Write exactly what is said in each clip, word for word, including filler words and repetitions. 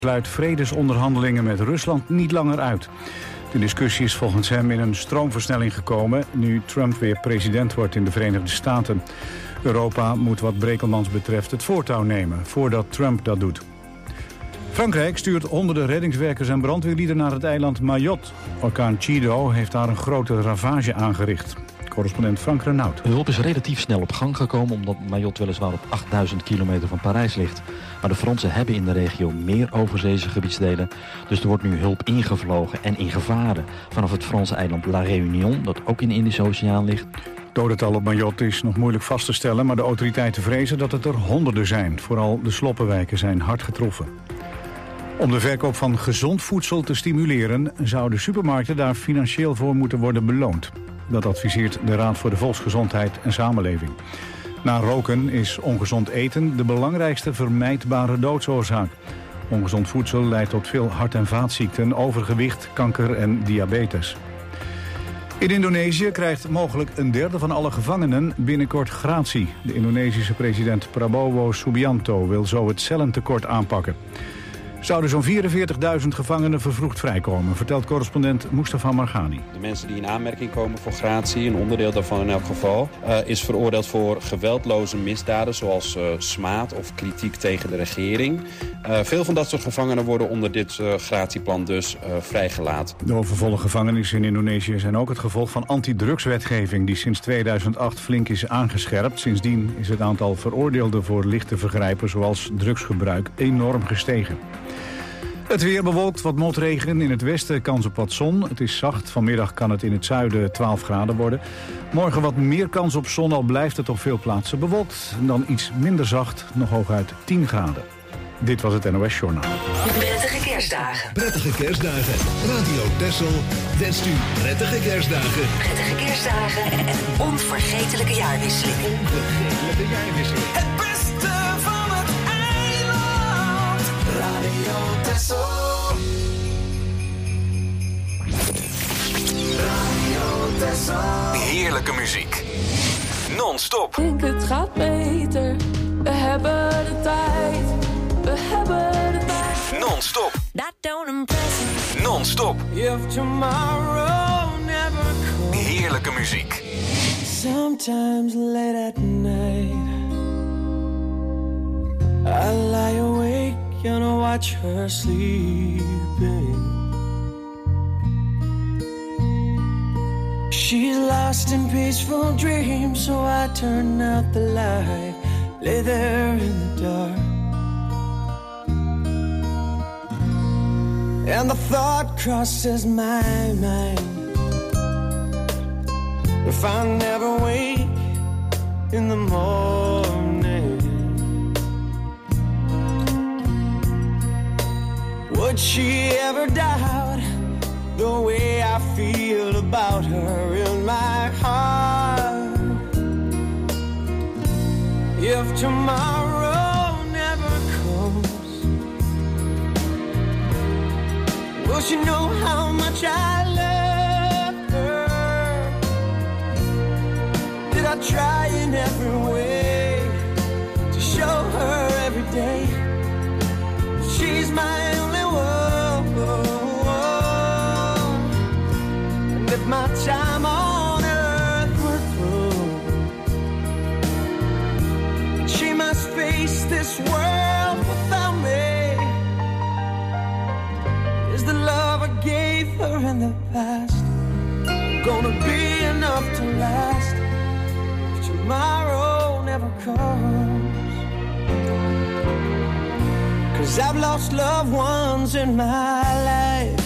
sluit vredesonderhandelingen met Rusland niet langer uit. De discussie is volgens hem in een stroomversnelling gekomen nu Trump weer president wordt in de Verenigde Staten. Europa moet wat Brekelmans betreft het voortouw nemen voordat Trump dat doet. Frankrijk stuurt honderden reddingswerkers en brandweerlieden naar het eiland Mayotte. Orkaan Chido heeft daar een grote ravage aangericht. Correspondent Frank Renaud. De hulp is relatief snel op gang gekomen omdat Mayotte weliswaar op achtduizend kilometer van Parijs ligt. Maar de Fransen hebben in de regio meer overzeese gebiedsdelen. Dus er wordt nu hulp ingevlogen en ingevaren vanaf het Franse eiland La Réunion, dat ook in de Indische Oceaan ligt. Het dodental op Mayotte is nog moeilijk vast te stellen, maar de autoriteiten vrezen dat het er honderden zijn. Vooral de sloppenwijken zijn hard getroffen. Om de verkoop van gezond voedsel te stimuleren zouden supermarkten daar financieel voor moeten worden beloond. Dat adviseert de Raad voor de Volksgezondheid en Samenleving. Na roken is ongezond eten de belangrijkste vermijdbare doodsoorzaak. Ongezond voedsel leidt tot veel hart- en vaatziekten, overgewicht, kanker en diabetes. In Indonesië krijgt mogelijk een derde van alle gevangenen binnenkort gratie. De Indonesische president Prabowo Subianto wil zo het cellentekort aanpakken. Zouden zo'n vierenveertigduizend gevangenen vervroegd vrijkomen, vertelt correspondent Mustafa Margani. De mensen die in aanmerking komen voor gratie, een onderdeel daarvan in elk geval, uh, is veroordeeld voor geweldloze misdaden zoals uh, smaad of kritiek tegen de regering. Uh, veel van dat soort gevangenen worden onder dit uh, gratieplan dus uh, vrijgelaten. De overvolle gevangenissen in Indonesië zijn ook het gevolg van antidrugswetgeving die sinds tweeduizend acht flink is aangescherpt. Sindsdien is het aantal veroordeelden voor lichte vergrijpen zoals drugsgebruik enorm gestegen. Het weer bewolkt, wat motregen. In het westen kans op wat zon. Het is zacht. Vanmiddag kan het in het zuiden twaalf graden worden. Morgen wat meer kans op zon, al blijft het op veel plaatsen bewolkt. En dan iets minder zacht, nog hooguit tien graden. Dit was het N O S Journaal. Prettige kerstdagen. Prettige kerstdagen. Radio Texel wenst u prettige kerstdagen. Prettige kerstdagen en een onvergetelijke jaarwisseling. Onvergetelijke jaarwisseling. Het beste van het eiland. Radio Texel. Radio Texel. Heerlijke muziek. Non-stop. Ik denk het gaat beter. We hebben de tijd. We hebben de tijd. Non-stop. That don't impress me. Non-stop. If tomorrow never comes. Heerlijke muziek. Sometimes late at night I lie awake and watch her sleeping. She's lost in peaceful dreams, so I turn out the light, lay there in the dark. And the thought crosses my mind, if I never wake in the morning, would she ever doubt the way I feel about her in my heart? If tomorrow never comes, will she know how much I love her? Did I try in every way to show her every day she's my only one? And if my time on earth were through, she must face this world without me. Is the love I gave her in the past gonna be enough to last if tomorrow never comes? 'Cause I've lost loved ones in my life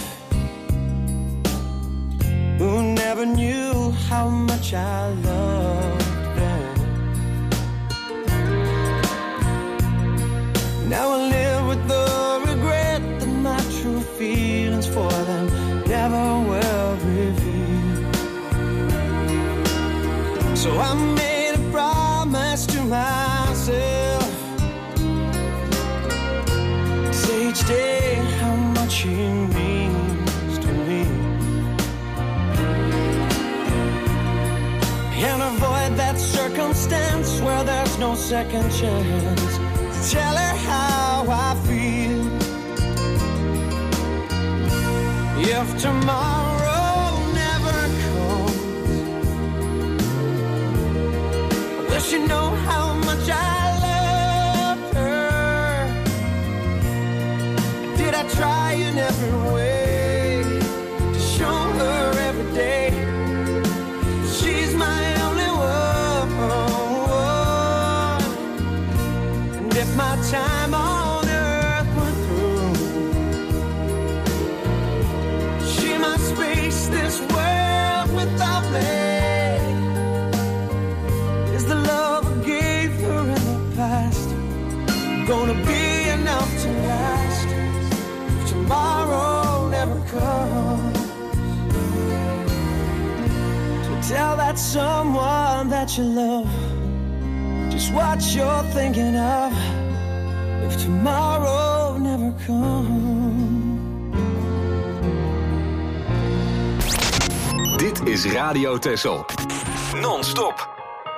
who never knew how much I loved them. Now I live with the regret that my true feelings for them never were revealed. So I made a promise to myself, say each day how much he means to me, and avoid that circumstance where there's no second chance to tell her how I feel. if tomorrow never comes. I wish you know how much I loved her. Did I try in every way to show her every day she's my only one? And if my time on earth were through, she might space this world without me. Is the love I gave her in the past gonna be enough to last if tomorrow never comes? So tell that someone that you love just what you're thinking of if tomorrow never comes. Dit is Radio Texel. Non-stop.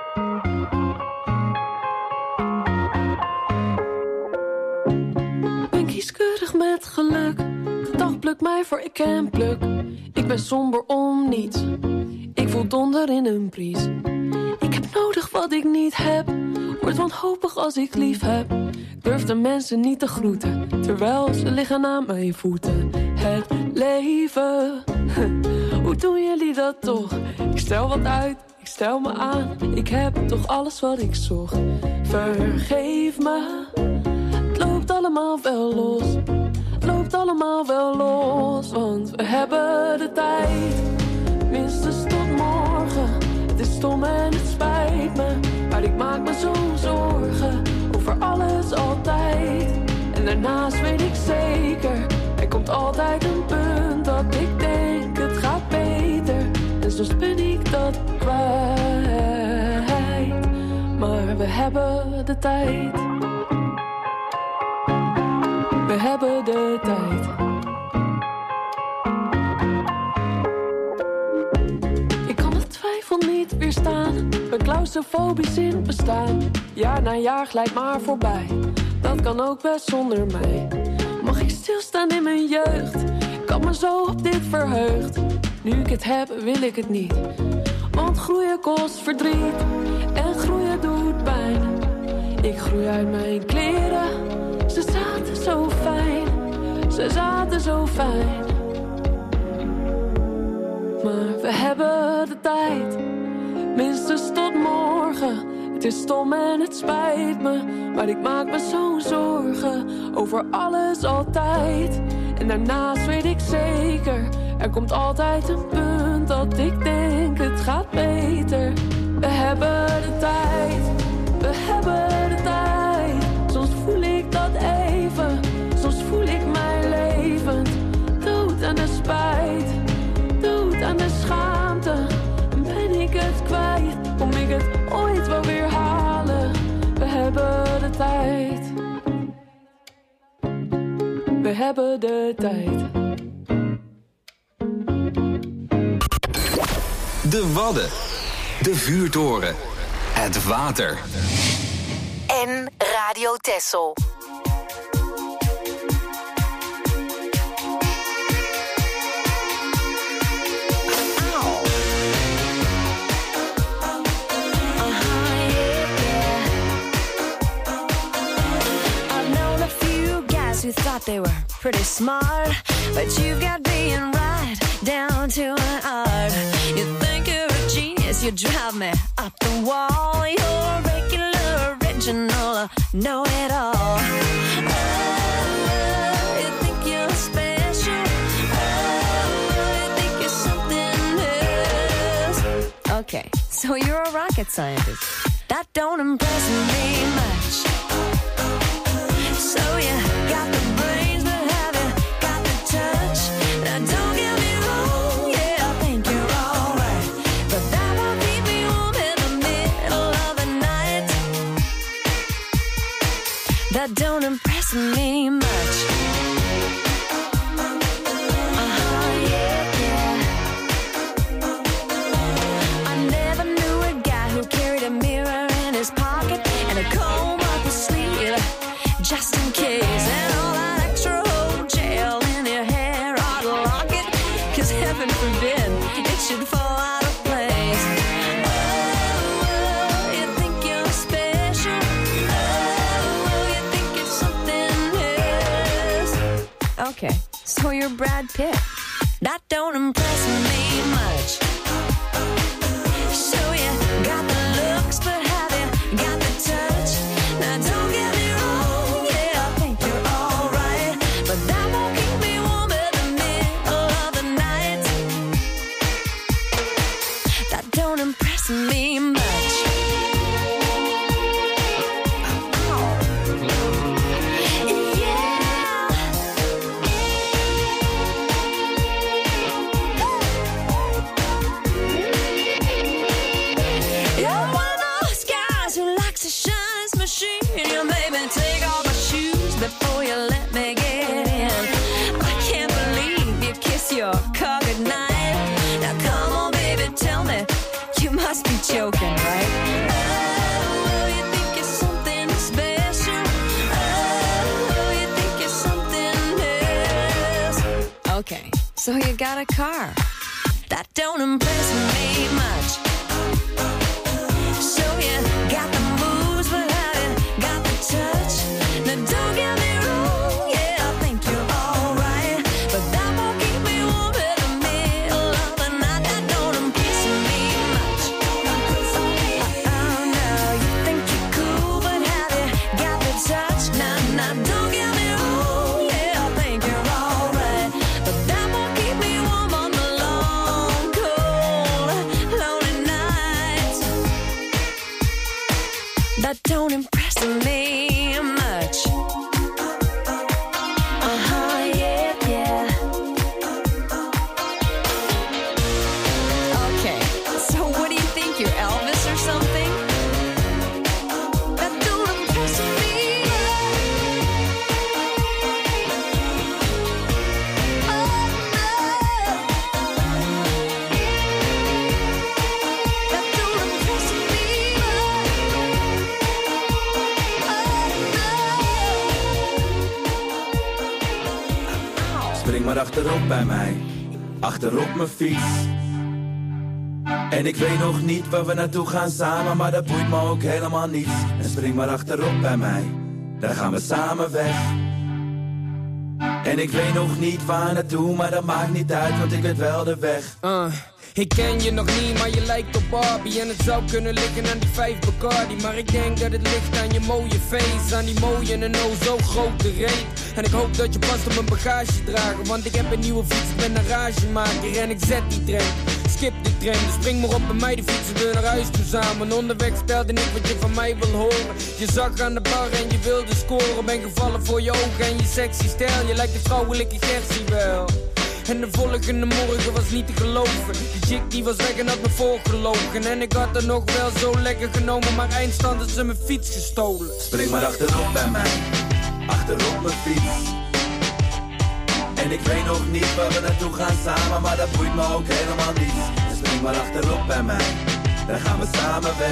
Ben kieskeurig met geluk. De dag plukt mij voor ik en pluk. Ik ben somber om niets. Ik voel donder in een bries. Ik heb nodig wat ik niet heb. Word wanhopig als ik lief heb. Ik durf de mensen niet te groeten, terwijl ze liggen aan mijn voeten. Het leven, hoe doen jullie dat toch? Ik stel wat uit, ik stel me aan. Ik heb toch alles wat ik zocht. Vergeef me, het loopt allemaal wel los. Het loopt allemaal wel los, want we hebben de tijd. Minstens tot morgen. Het is stom en het spijt me, maar ik maak me zo zorgen over alles altijd. En daarnaast weet ik zeker, er komt altijd een punt dat ik denk het gaat beter. En soms ben ik dat kwijt, maar we hebben de tijd. We hebben de tijd. Niet weerstaan, ben claustrofobisch in het bestaan. Jaar na jaar glijdt maar voorbij, dat kan ook best zonder mij. Mag ik stilstaan in mijn jeugd, ik had me zo op dit verheugd. Nu ik het heb, wil ik het niet, want groeien kost verdriet. En groeien doet pijn. Ik groei uit mijn kleren, ze zaten zo fijn. Ze zaten zo fijn. Maar we hebben de tijd, minstens tot morgen. Het is stom en het spijt me, maar ik maak me zo zorgen over alles altijd. En daarnaast weet ik zeker, er komt altijd een punt dat ik denk het gaat beter. We hebben de tijd, we hebben de tijd. Soms voel ik dat even, soms voel ik mij levend. Dood aan de spijt, dood aan de schaamte. Ben ik het kwijt, kom ik het ooit wel weer halen? We hebben de tijd. We hebben de tijd. De Wadden. De vuurtoren. Het water. En Radio Texel. Who thought they were pretty smart, but you got being right down to an art. You think you're a genius, you drive me up the wall. You're regular, original, know it all. Oh, you think you're special. Oh, you think you're something else. Okay, so you're a rocket scientist. That don't impress me much. So you got the brains, but have you got the touch? Now don't get me wrong, yeah, I think you're alright, but that won't keep me warm in the middle of the night. That don't impress me much. Uh-huh, yeah, yeah. I never knew a guy who carried a mirror in his pocket and a comb up his sleeve, just in case. Okay, so you're Brad Pitt. That don't impress me much. So you got the looks, but have you got the touch? Now don't get me wrong, yeah, I think you're alright, but that won't keep me warm in the middle of the night. That don't impress me much. Before you let me get in, I can't believe you kiss your car goodnight. Now come on, baby, tell me, you must be joking, right? Oh, you think you're something special? Oh, you think you're something else? Okay, so you got a car. That don't impress me much. So you got the moves, but have you got the touch? Now don't get me wrong, yeah, I think you're alright, but that won't keep me warm in the middle of the night. That don't impress me much. Oh no, you think you're cool, but have you got the touch? Now, now don't get me wrong, yeah, I think you're alright, but that won't keep me warm on the long, cold, lonely nights. That don't impress me much. Uh-huh, yeah, yeah. Okay, so what do you think, you're Elvis or something? That don't impress me. Oh, no. That don't impress me. Spring maar achterop bij mij, achterop mijn fiets. En ik weet nog niet waar we naartoe gaan samen, maar dat boeit me ook helemaal niets. En spring maar achterop bij mij, daar gaan we samen weg. En ik weet nog niet waar naartoe, maar dat maakt niet uit, want ik weet wel de weg. Uh. Ik ken je nog niet, maar je lijkt op Barbie. En het zou kunnen liggen aan die vijf Bacardi. Maar ik denk dat het ligt aan je mooie face, aan die mooie en oh zo grote reet. En ik hoop dat je past op mijn bagage dragen, want ik heb een nieuwe fiets, ik ben een ragemaker. En ik zet die trein, skip die trein. Dus spring maar op bij mij, die fietsen we naar huis toe samen. Onderweg vertelde ik wat je van mij wil horen. Je zag aan de bar en je wilde scoren. Ben gevallen voor je ogen en je sexy stijl. Je lijkt de vrouwelijke Gertie wel. En de volgende morgen was niet te geloven. Die chick die was weg en had me voorgelogen. En ik had er nog wel zo lekker genomen, maar eindstand had ze mijn fiets gestolen. Spring maar achterop bij mij, achterop mijn fiets. En ik weet nog niet waar we naartoe gaan samen, maar dat boeit me ook helemaal niet. Dus spring maar achterop bij mij, daar gaan we samen weg.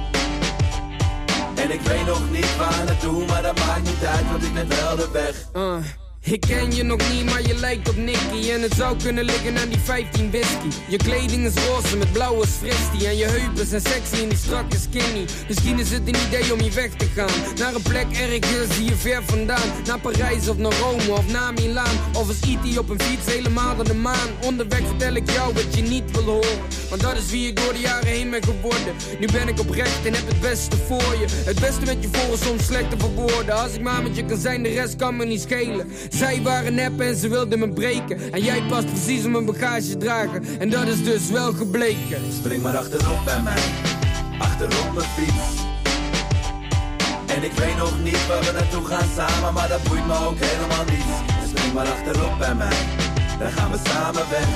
En ik weet nog niet waar naartoe, maar dat maakt niet uit, want ik weet wel de weg. Uh. Ik ken je nog niet, maar je lijkt op Nicky. En het zou kunnen liggen aan die vijftien whisky. Je kleding is roze met blauwe fristie. En je heupen zijn sexy en die strakke skinny. Misschien is het een idee om hier weg te gaan, naar een plek ergens hier ver vandaan. Naar Parijs of naar Rome of naar Milaan. Of als E T op een fiets helemaal naar de maan. Onderweg vertel ik jou wat je niet wil horen, want dat is wie ik door de jaren heen ben geworden. Nu ben ik oprecht en heb het beste voor je. Het beste met je voor is soms slecht te verwoorden. Als ik maar met je kan zijn, de rest kan me niet schelen. Zij waren nep en ze wilden me breken. En jij past precies op mijn bagage dragen. En dat is dus wel gebleken. Spring maar achterop bij mij, achterop mijn fiets. En ik weet nog niet waar we naartoe gaan samen, maar dat boeit me ook helemaal niet. Dus spring maar achterop bij mij, daar gaan we samen weg.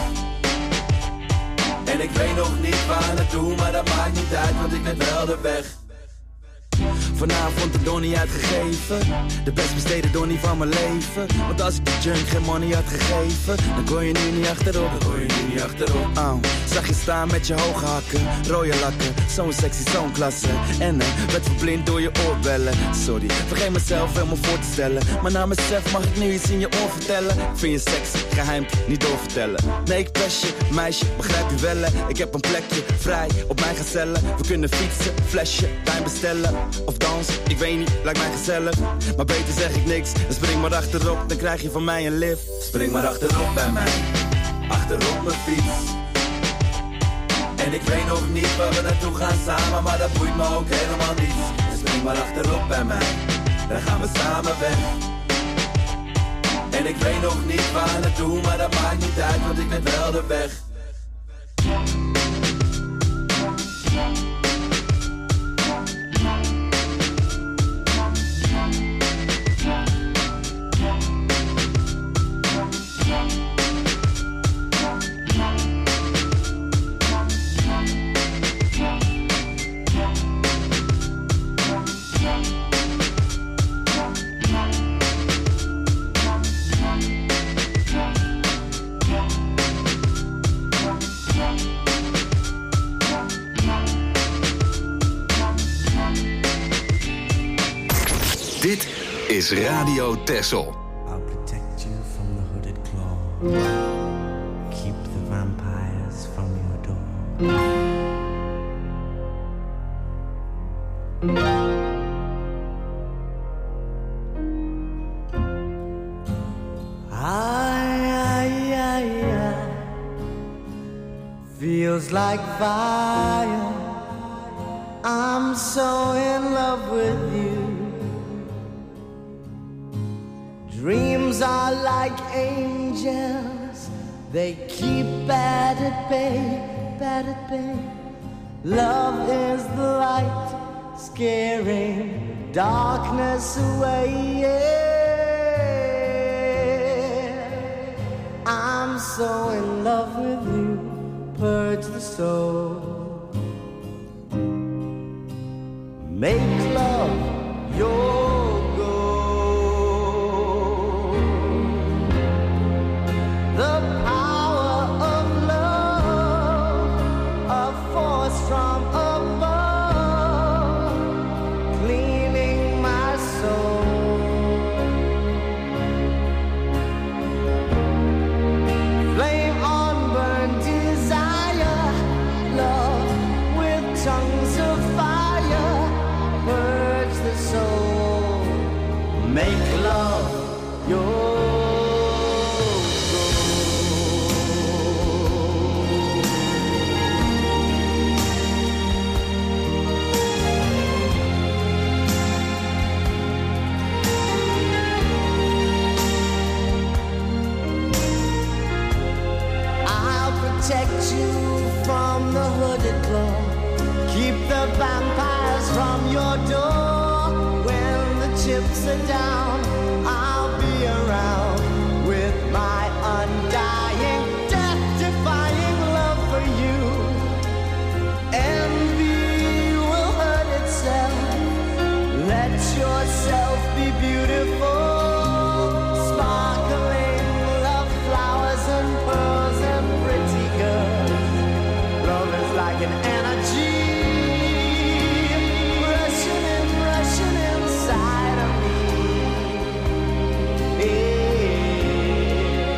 En ik weet nog niet waar naartoe, maar dat maakt niet uit, want ik weet wel de weg. Vanavond de donnie uitgegeven, de best besteden donnie van mijn leven. Want als ik de junk geen money had gegeven, dan kon je nu niet achterop, dan kon je nu niet achterop. Oh, zag je staan met je hoge hakken, rode lakken, zo'n sexy, zo'n klasse. En uh, werd verblind door je oorbellen. Sorry, vergeet mezelf helemaal voor te stellen, maar na mezelf mag ik nu iets in je oor vertellen. Vind je sexy, geheim, niet doorvertellen. Nee, ik pest je, meisje, begrijp je wel hè? Ik heb een plekje vrij op mijn gazellen. We kunnen fietsen, flesje, wijn bestellen, of dan dans. Ik weet niet, lijkt mij gezellig, maar beter zeg ik niks. Dan spring maar achterop, dan krijg je van mij een lift. Spring maar achterop bij mij, achterop mijn fiets. En ik weet nog niet waar we naartoe gaan samen, maar dat boeit me ook helemaal niet. Dus spring maar achterop bij mij, dan gaan we samen weg. En ik weet nog niet waar naartoe, maar dat maakt niet uit, want ik weet wel de weg. Dit is Radio Texel. I'll protect you from the hooded claw. Keep the vampires from your door. I, I, I, I feels like fire. I'm so in love with you. Dreams are like angels, they keep bad at bay, bad at bay. Love is the light, scaring darkness away, yeah. I'm so in love with you, purge the soul. Make love your the power of love, a force from above, cleaning my soul. Flame on, burn desire, love with tongues of fire, purge the soul, make love your protect you from the hooded claw. Keep the vampires from your door. When the chips are down, I'll be around with my undying, death-defying love for you. Envy will hurt itself. Let yourself be beautiful. Sparkling love flowers and pearls and pretty girls. Love is like an energy rushing in, rushing inside of me. Yeah.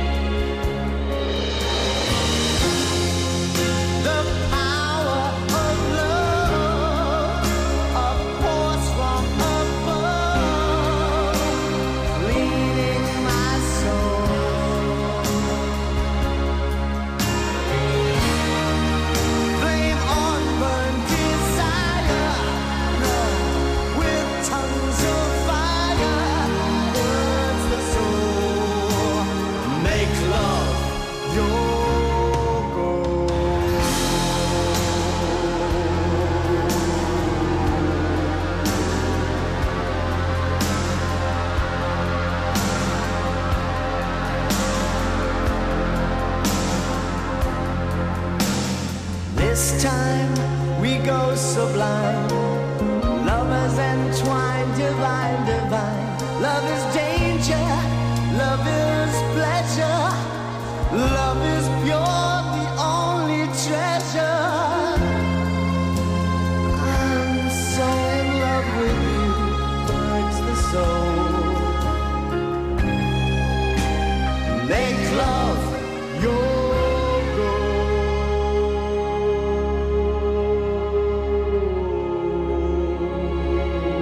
The power of love, a force from above, leading my soul. Flame on, burn desire, love with tongues of fire, burns the soul, make love your goal. This time we go sublime, lovers entwined, divine, divine. Love is danger, love is pleasure, love is pure, the only treasure. I'm so in love with you, purge the soul. Make love your goal.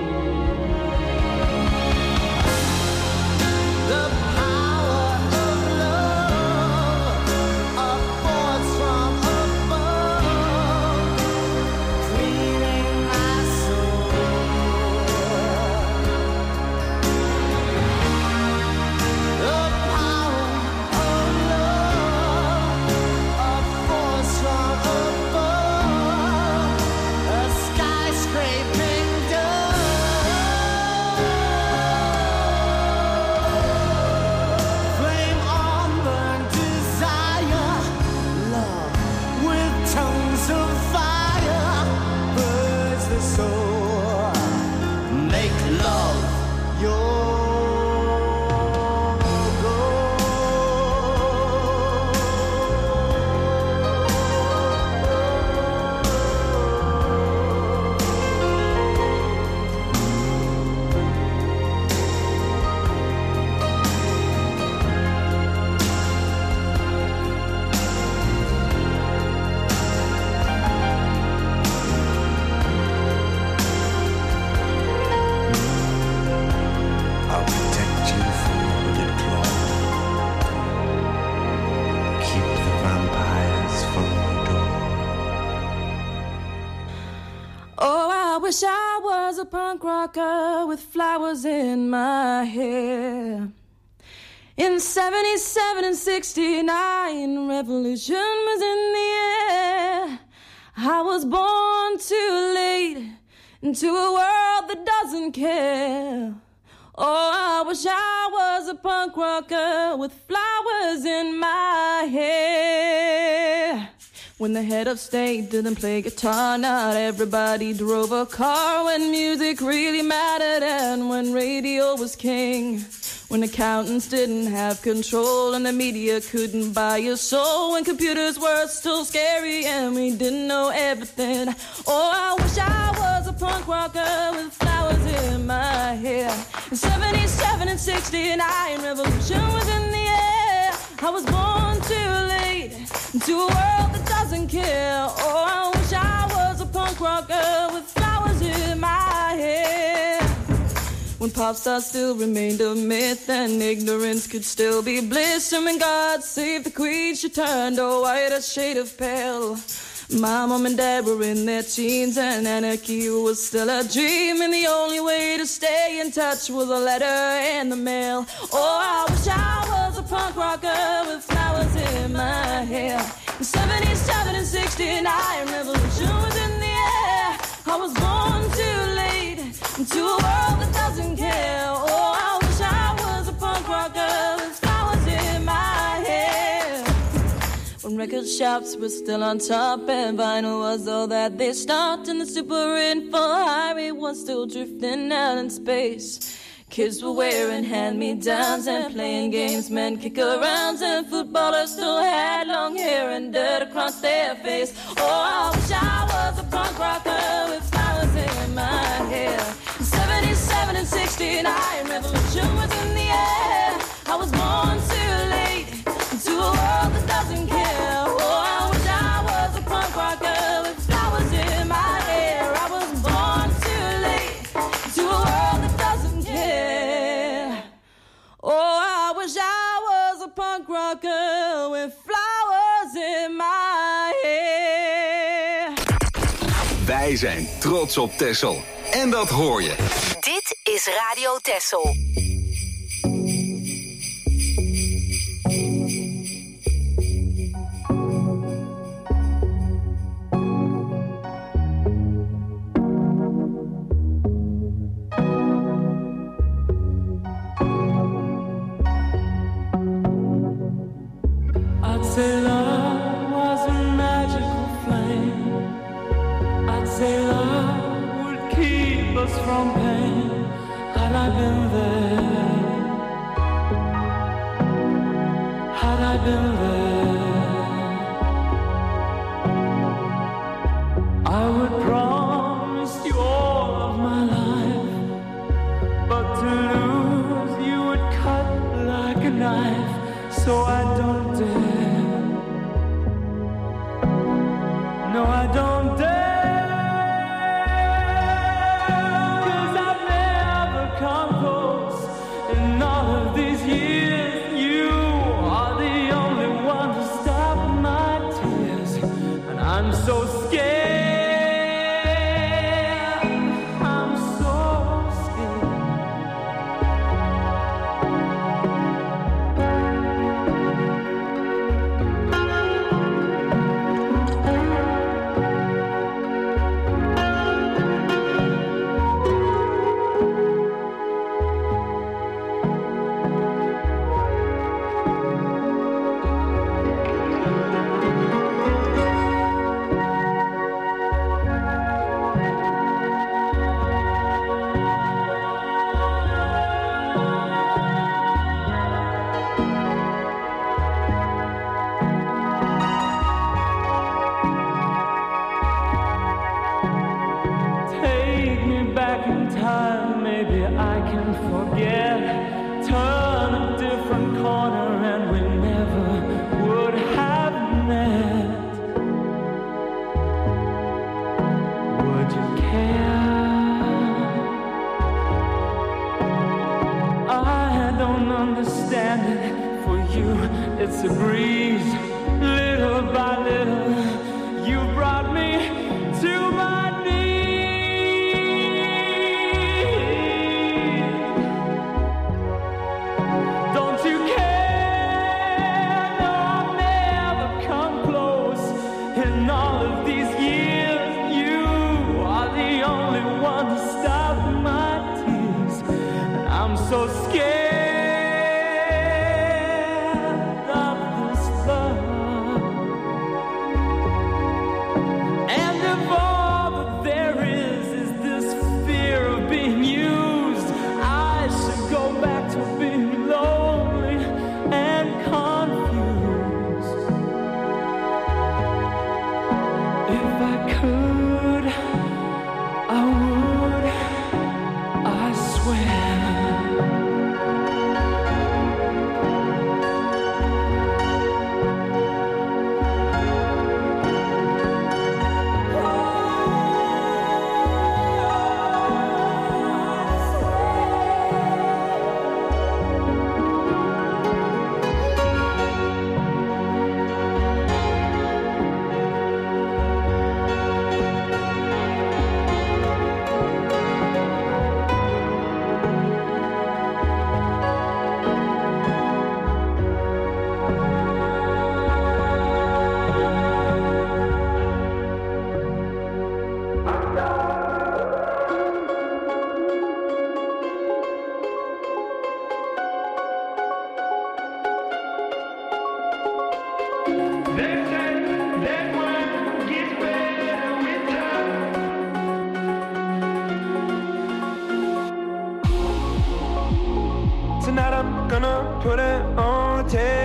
wish I was a punk rocker with flowers in my hair. In seventy-seven and sixty-nine, revolution was in the air. I was born too late into a world that doesn't care. Oh, I wish I was a punk rocker with flowers in my hair. When the head of state didn't play guitar, not everybody drove a car. When music really mattered and when radio was king. When accountants didn't have control and the media couldn't buy your soul. When computers were still scary and we didn't know everything. Oh, I wish I was a punk rocker with flowers in my hair. In seventy-seven and sixty-nine, revolution was in the air. I was born too late into a world that doesn't care. Oh, I wish I was a punk rocker with flowers in my hair. When pop stars still remained a myth and ignorance could still be bliss. And when God save the queen, she turned a whiter shade of pale. My mom and dad were in their teens and anarchy was still a dream. And the only way to stay in touch was a letter in the mail. Oh, I wish I was a punk rocker with flowers in my hair. In seventy-seven and sixty-nine, revolution was in the air. I was born too late into a world that doesn't care. Oh, I wish I was a punk rocker with flowers in my hair. When record shops were still on top and vinyl was all that they stopped, and the super info highway was still drifting out in space. Kids were wearing hand-me-downs and playing games, men kick-arounds, and footballers still had long hair and dirt across their face. Oh, I wish I was a punk rocker with flowers in my hair. In seventy-seven and sixty-nine, revolution was in the air. I was born too late into a world that doesn't care. Oh, I wish I was a punk rocker with flowers in my hair. I was born too late into a world that doesn't care. Oh, I wish I was a punk rocker with flowers in my hair. Wij zijn trots op Texel. En dat hoor je. Dit is Radio Texel. I'd say love was a magical flame. I'd say love would keep us from pain. Had I been there, had I been there, I would promise you all of my life. But to lose you would cut like a knife. So I don't dare, no I don't dare, 'cause I've never come close in all of these years. You are the only one to stop my tears, and I'm so scared, I'm so scared. It's a breeze, little by little, you brought me to my knees.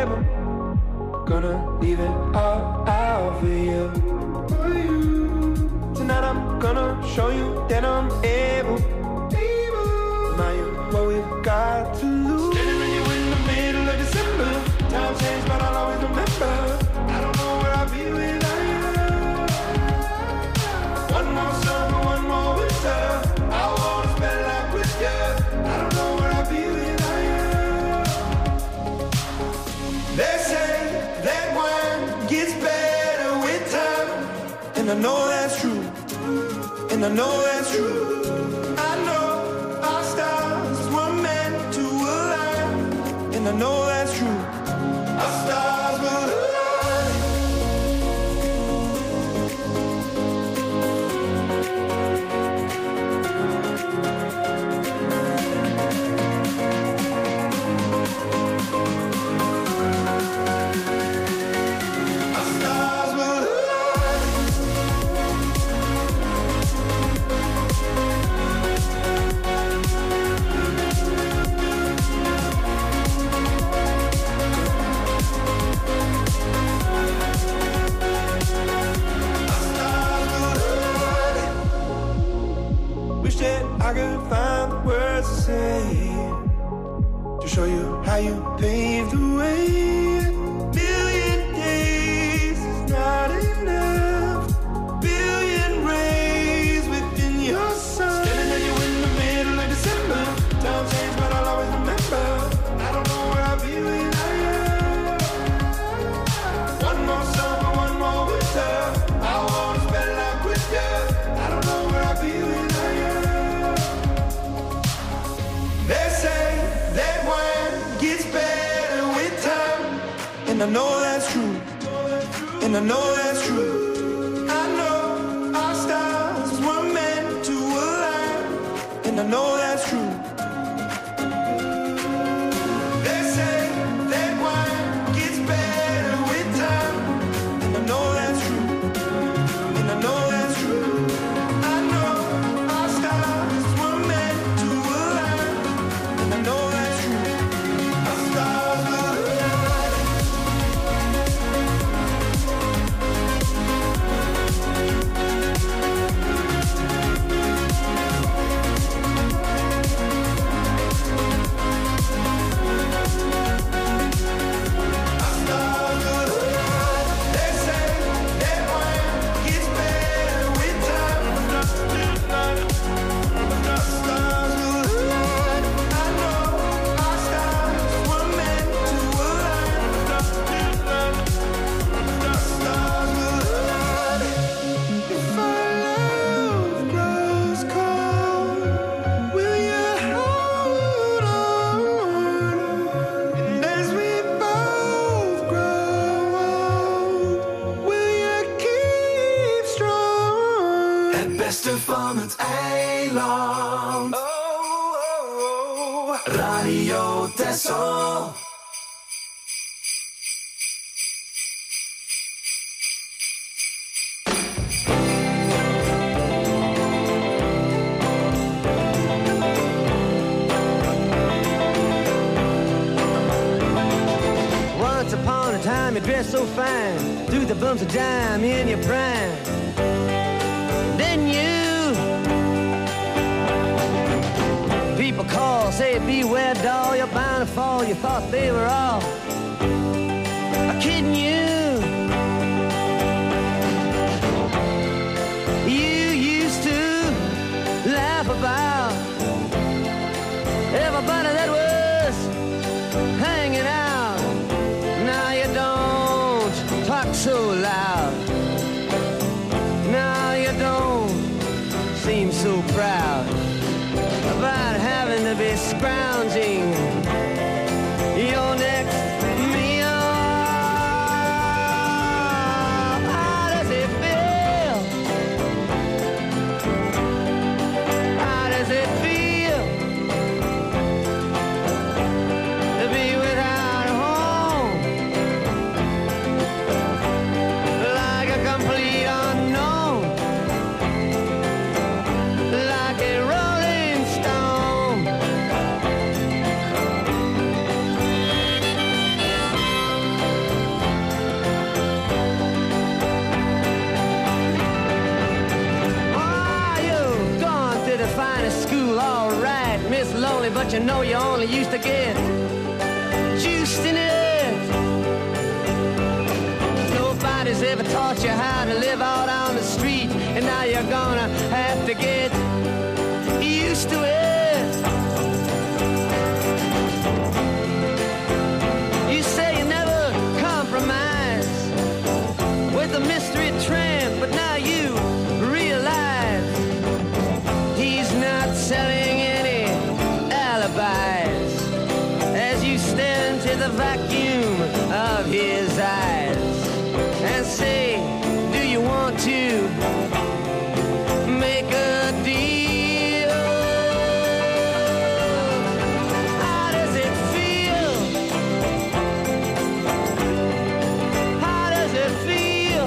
table. Gonna leave it all out for you. Tonight I'm gonna show you that I'm able. Now you what we've got to lose. Standing with you in the middle of December. Time changed, but I'll always remember. I don't know where I'll be without you. One more summer, one more winter. I wanna spend life with you. I don't know where I'll be without you. They say that wine gets better with time, and I know that's true. And I know that's true. I know our stars were meant to align. And I know that's true. Our stars will align. Our stars will align. Wish that I could find the words to say to show you how you paved the way. Billion days is not enough. Billion rays within your sun. Standing at you in the middle of December. Time changed, but I'll always remember. I don't know where I'll be without you. One more summer, one more winter. I wanna spend life with you. I don't know where I'll be without you. They say that wine gets better with time, and I know that's true. And I know that's true. I know our stars were meant to align, and I know that's true. They say that wine gets better with time, and I know that's true. And I know that's true. I know our stars were meant to align, and I know that's true. Our stars will align. Our stars will align. They say that wine gets better with time. Our stars will align. I know our stars were meant to align. Our stars will align. If our love grows cold, will you hold on? And as we both grow old, will you keep strong? Het beste van het eiland. Radio Texel. Once upon a time you dressed so fine, threw the bumps of dime in your prime. Then you, people call, say beware doll, you're bound to fall. You thought they were all kidding you. You used to laugh about everybody that was hanging out. Now you don't talk so loud. Now you don't seem so proud about having to be scrounging your next but you know you only used to get juiced in it. Nobody's ever taught you how to live out on the street, and now you're gonna have to get used to it. You say you never compromise with a mystery tramp, but now you realize he's not selling any alibis as you stare into the vacuum of his eyes and say, do you want to make a deal? How does it feel? How does it feel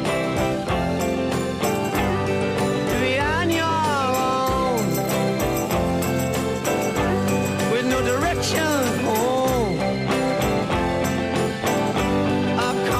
to be on your own with no direction home? A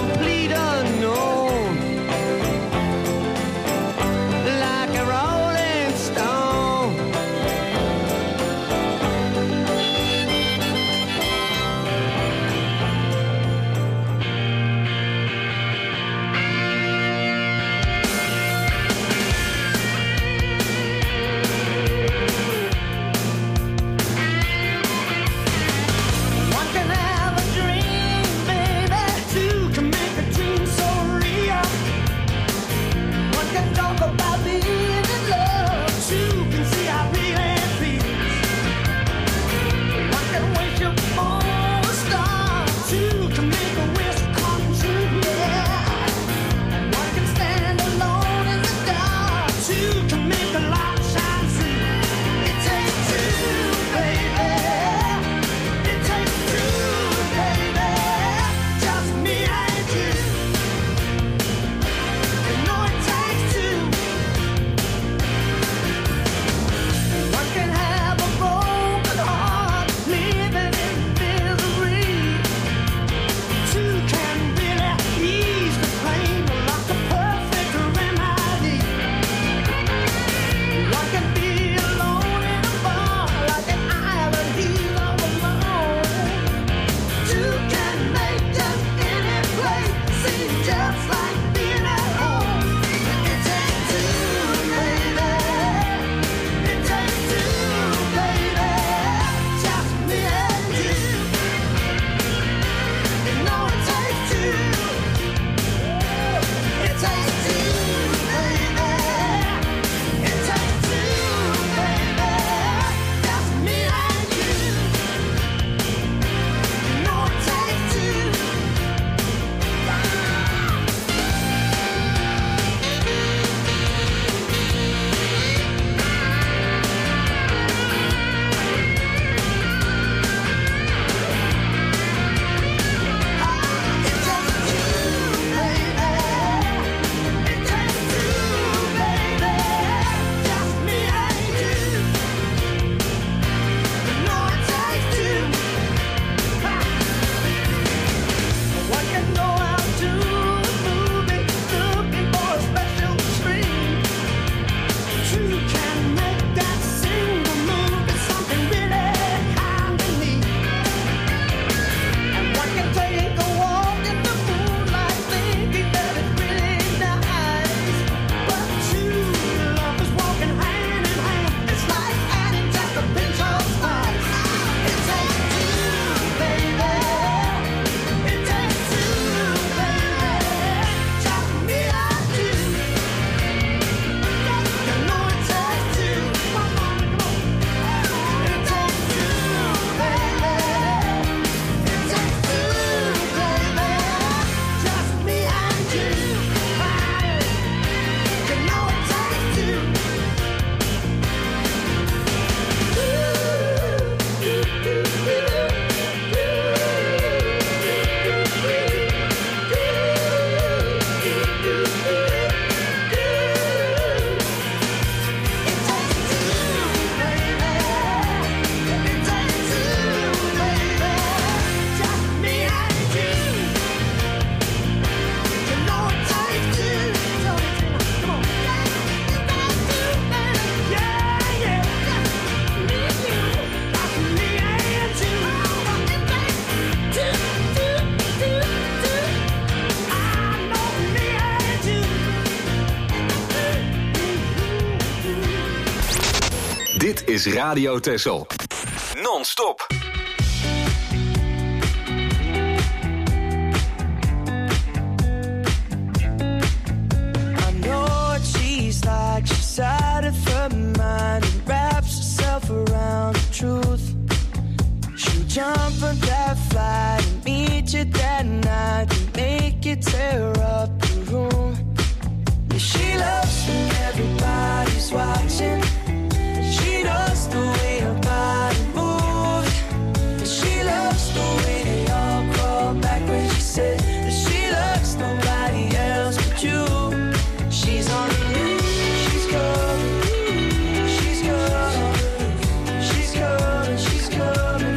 is Radio Texel. Non-stop. Like she's out of her mind and wraps herself around the truth. She'll jump on that flight and meet you that night and make you tear up the room. Yeah, she loves when everybody's watching. She loves the way her body moves. And she loves the way they all crawl back when she said that she loves nobody else but you. She's on the move.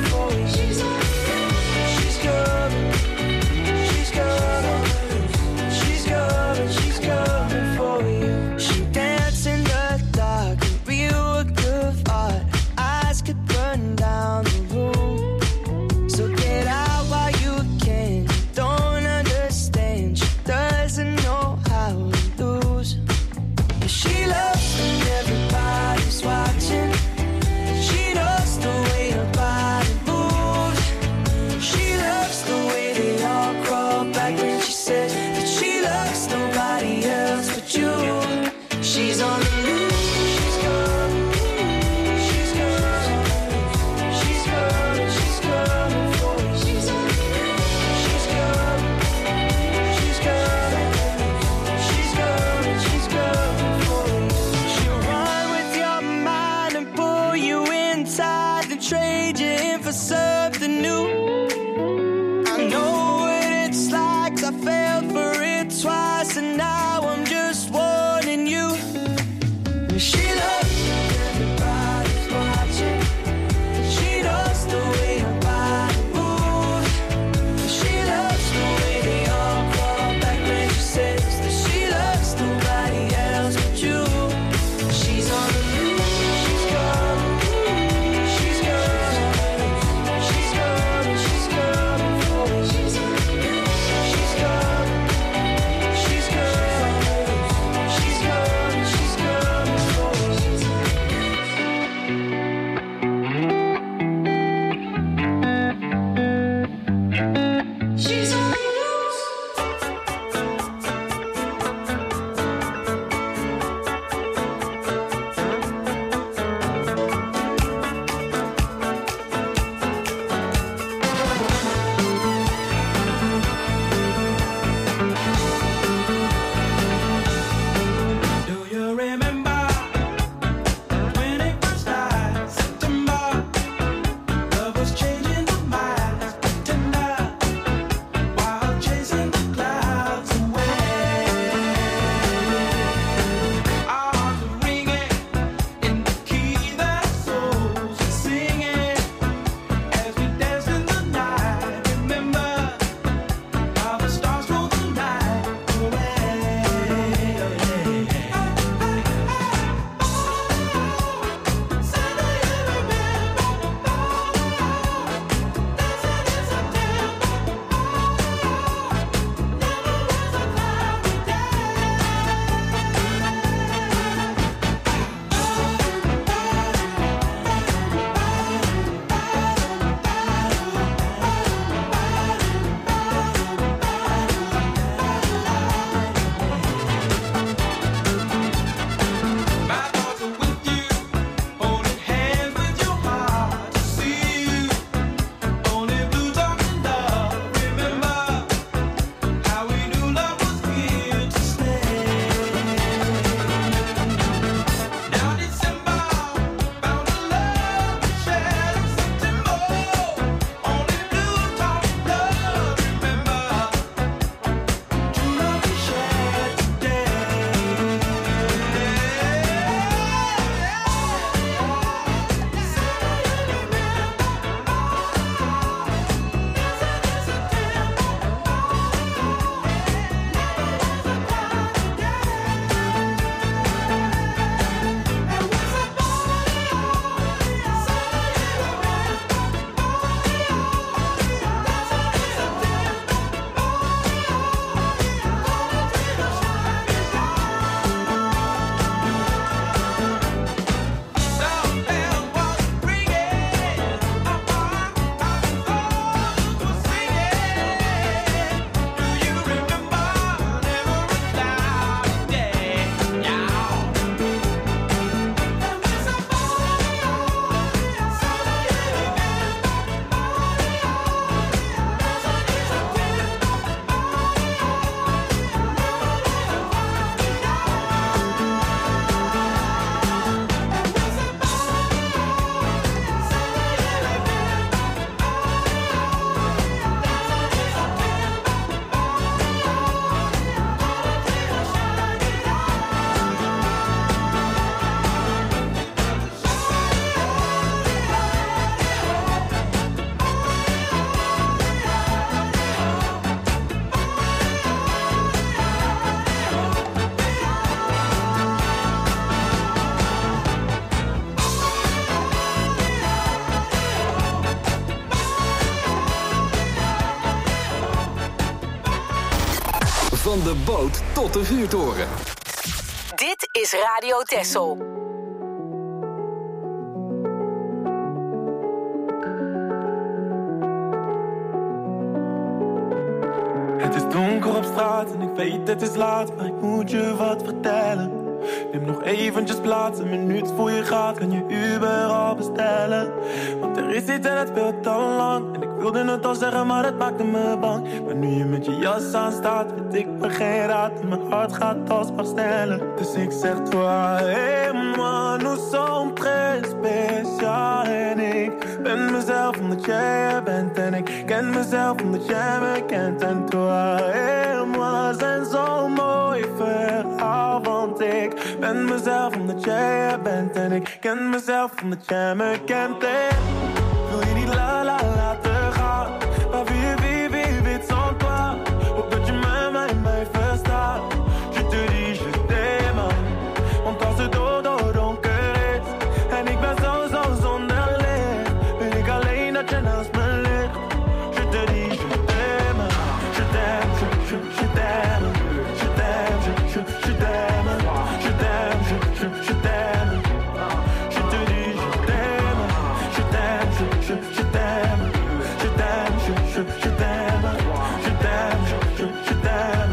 She's Van de boot tot de vuurtoren. Dit is Radio Texel. Het is donker op straat en ik weet het is laat, maar ik moet je wat vertellen. Neem nog eventjes plaats, een minuut voor je gaat, kan je Uber al bestellen. Want er is iets en het speelt al lang, en ik wilde het al zeggen, maar het maakte me bang. Maar nu je met je jas aan staat, weet ik me geen raad, en mijn hart gaat alsmaar sneller. Dus ik zeg toi, hey man, nous sommes très spécial. En ik ben mezelf omdat jij er bent, en ik ken mezelf omdat jij me kent. En toi, hey moi, zijn zo'n mooi verhaal, want ik ben mezelf omdat jij er bent, en ik ken mezelf omdat jij me kent. En wil je niet la la laten gaan, maar wie wie wie weet sans toi. Hoop dat je mij, mij, mij verstaat. Je te dis, je t'aime. Want als het dodo donker is en ik ben zo zo zonder licht, wil ik alleen dat je naast me ligt. Je te dis, je t'aime. Je t'aime, je, je, je t'aime. Je t'aime, je, je, je t'aime. Je t'aime, je, je, je t'aime. Je te dis, je t'aime. Je t'aime, je, je, je t'aime. Je t'aime, je, je, je t'aime. Je t'aime, je, je, je t'aime.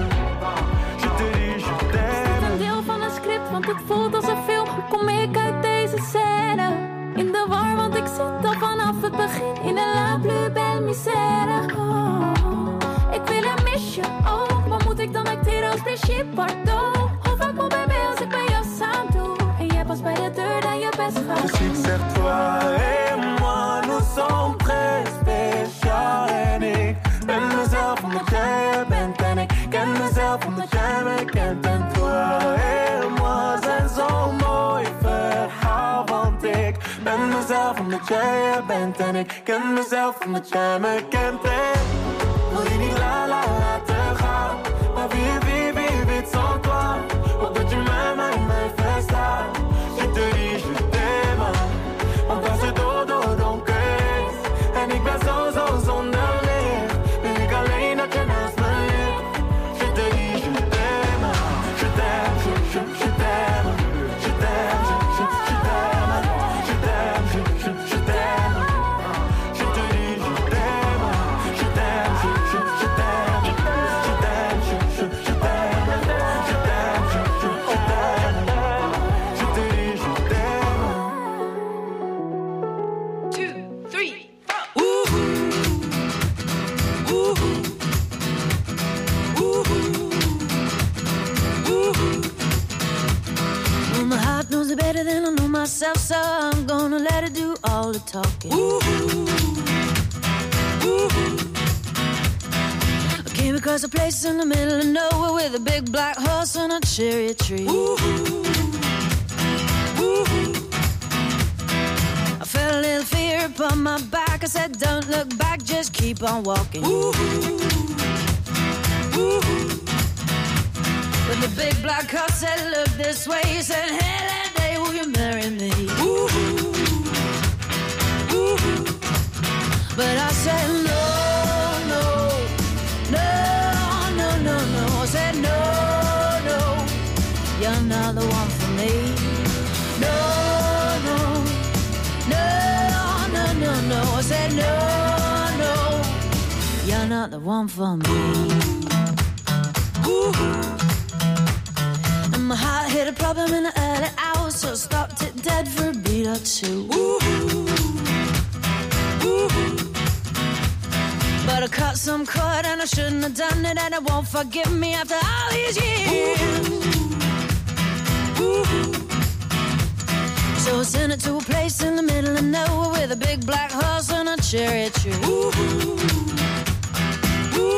Je te dis, je t'aime. Is dit een deel van een script, want het voelt als een film. Hoe kom ik uit deze scène? In de war, want ik zit al vanaf het begin in de la plus belle misère. Oh, ik wil een misje, oh, wat moet ik dan acteren als principe, pardon? Hoe vaak moet bij mij als ik mijn jas aan doe? En jij pas bij de deur dan je best gaat. Dus ik zeg toi et moi, nous sommes très spécial. En ik ben mezelf omdat jij er bent, en ik ken mezelf omdat jij me kent. En toi et moi zijn zo'n mooi verhaal, want ik ben mezelf omdat jij er bent, en ik ken mezelf omdat jij me kent. En wil je niet la la laten gaan, maar wie wie wie weet sans toi. Hoop dat je mij, mij, mij verstaat. Je te dis, je t'aime. Want als het dodo donker is en ik ben zo zo zonder licht, wil ik alleen dat je naast me ligt. Je te dis, je t'aime. Je t'aime, je, je, je t'aime. Je t'aime, je, je, je t'aime. Je t'aime, je, je, je t'aime. Je te dis, je t'aime. Je t'aime, je, je, je t'aime. Je t'aime, je, je, je t'aime. Je t'aime, je, je, je t'aime. Je te dis, je t'aime. Two, three, four. Ooh, ooh, ooh, ooh. Well, my heart knows it better than I know myself, so I'm gonna let it do all the talking. Ooh, ooh. I came across a place in the middle of nowhere with a big black horse and a cherry tree. Ooh, ooh. I felt a little fear upon my back. I said, don't look back, just keep on walking. Ooh, ooh. But the big black horse said, look this way. He said, hey, that day, will you marry me? Ooh, ooh. But I said, no, no, no, no, no, no. I said, no, no, you're not the one for me. No, no, no, no, no, no. I said, no, no, you're not the one for me. Ooh. And my heart hit a problem in the early hours, so I stopped it dead for a beat or two. Ooh. Ooh. But I cut some cord and I shouldn't have done it, and it won't forgive me after all these years. Ooh. So I sent it to a place in the middle of nowhere with a big black horse and a cherry tree. Ooh. Ooh.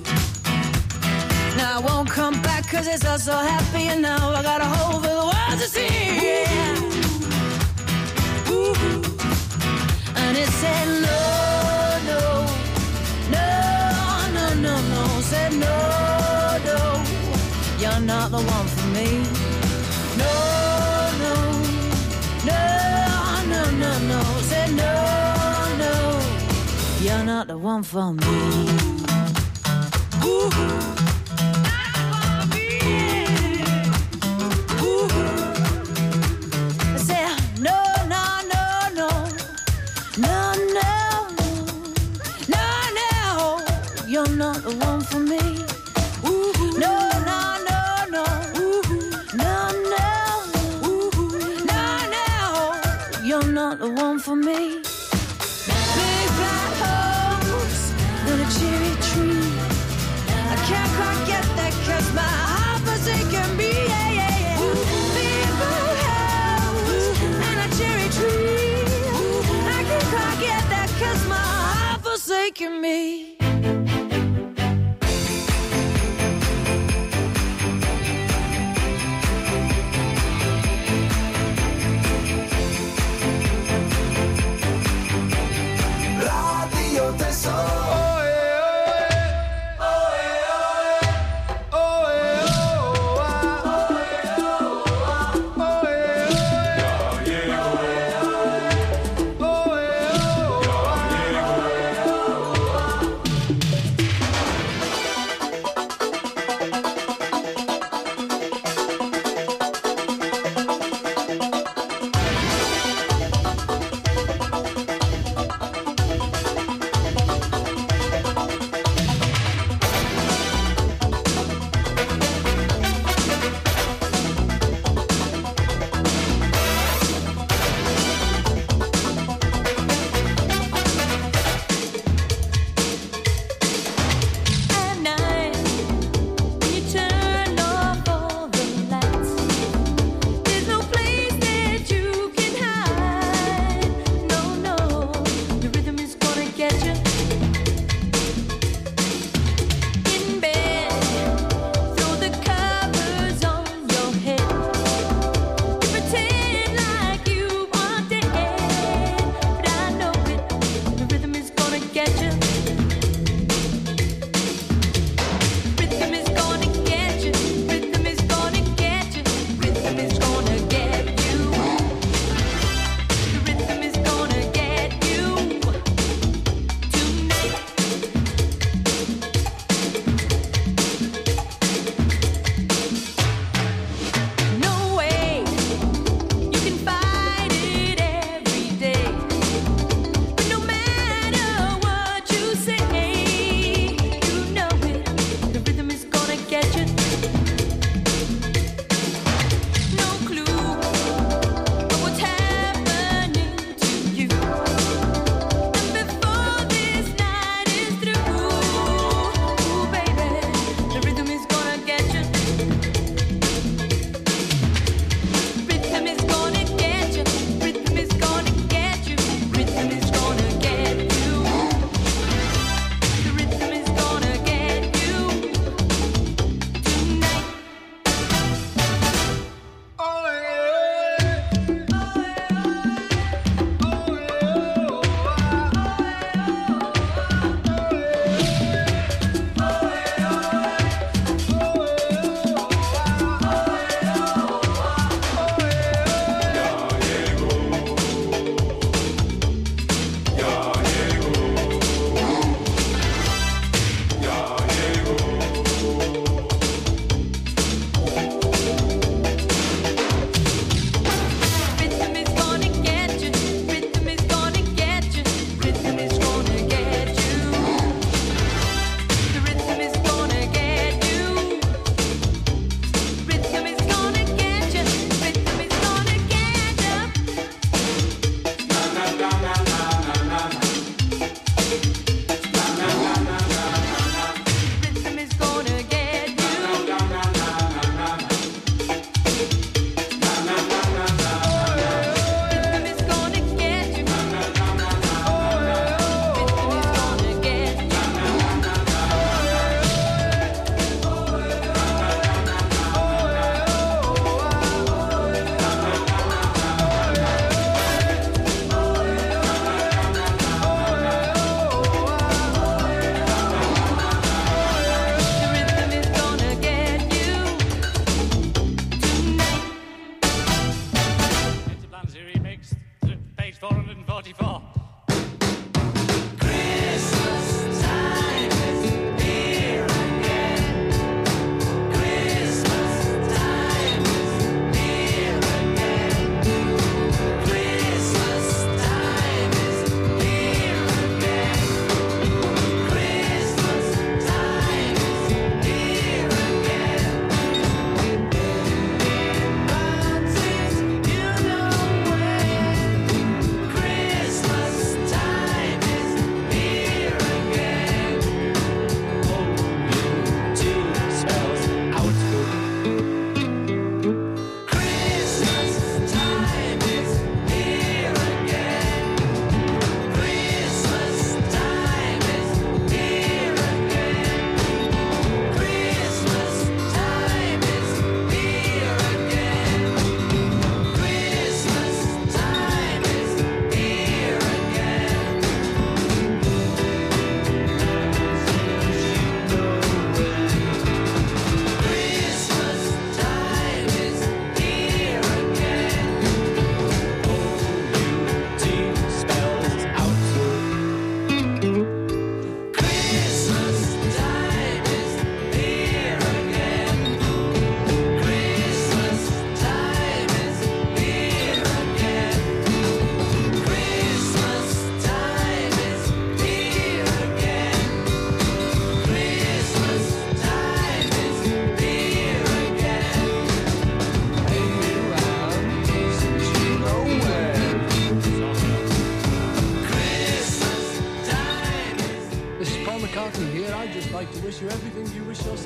Now I won't come back cause it's all so happy, and now I got a hole for the world to see. Yeah. Ooh. And it said no, no, no, no, no, no. Said no, no, you're not the one for me. No, no, no, no, no, no. Said no, no, you're not the one for me. Ooh. for me. Big flat holes and a cherry tree. I can't quite get that 'cause my heart forsaken me. Yeah, yeah, yeah. Big flat holes and a cherry tree. I can't quite get that 'cause my heart forsaken me.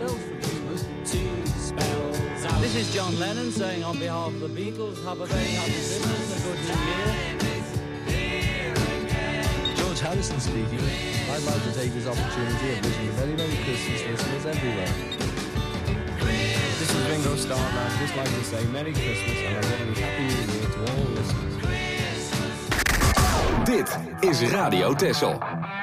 yourselves for Christmas. Two spells out. This is John Lennon saying on behalf of the Beatles, have a very happy Christmas and a good New Year. George Harrison speaking. I'd like to take this opportunity of wishing a very Merry Christmas listeners everywhere. This is Ringo Starr, and I'd just like to say Merry Christmas and a very Happy New Year to all listeners. Dit is Radio Texel.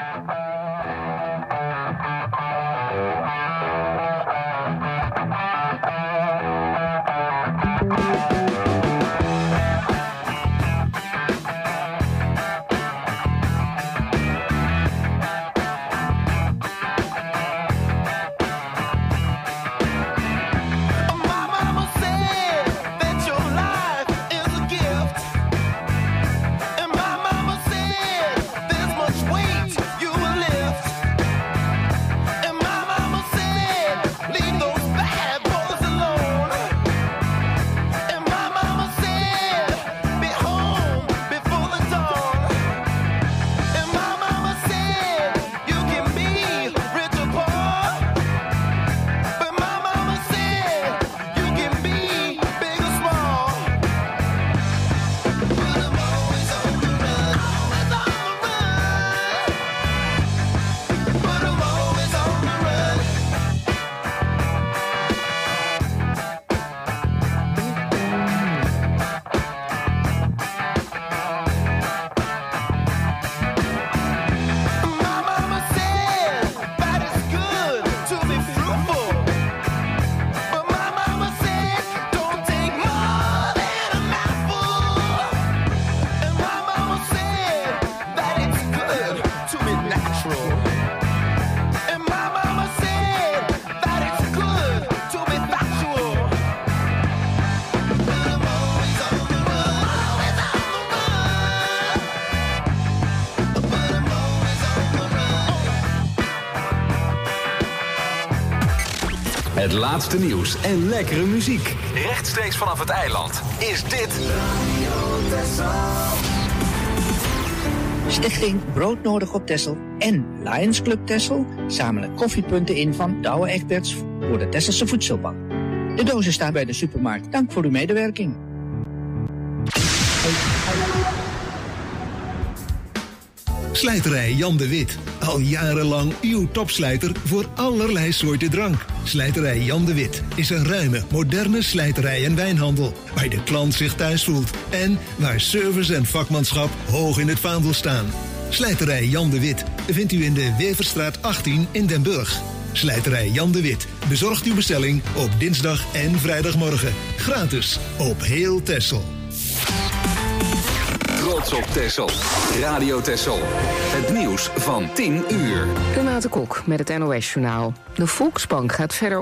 Het laatste nieuws en lekkere muziek. Rechtstreeks vanaf het eiland is dit Stichting Broodnodig op Texel en Lions Club Texel zamelen koffiepunten in van Douwe Egberts voor de Tesselse Voedselbank. De dozen staan bij de supermarkt. Dank voor uw medewerking. Slijterij Jan de Wit. Al jarenlang uw topslijter voor allerlei soorten drank. Slijterij Jan de Wit is een ruime, moderne slijterij en wijnhandel. Waar de klant zich thuis voelt. En waar service en vakmanschap hoog in het vaandel staan. Slijterij Jan de Wit vindt u in de Weverstraat achttien in Den Burg. Slijterij Jan de Wit bezorgt uw bestelling op dinsdag en vrijdagmorgen. Gratis op heel Texel. Trots op Texel. Radio Texel. Het nieuws van tien uur. Renate Kok met het N O S Journaal. De Volksbank gaat verder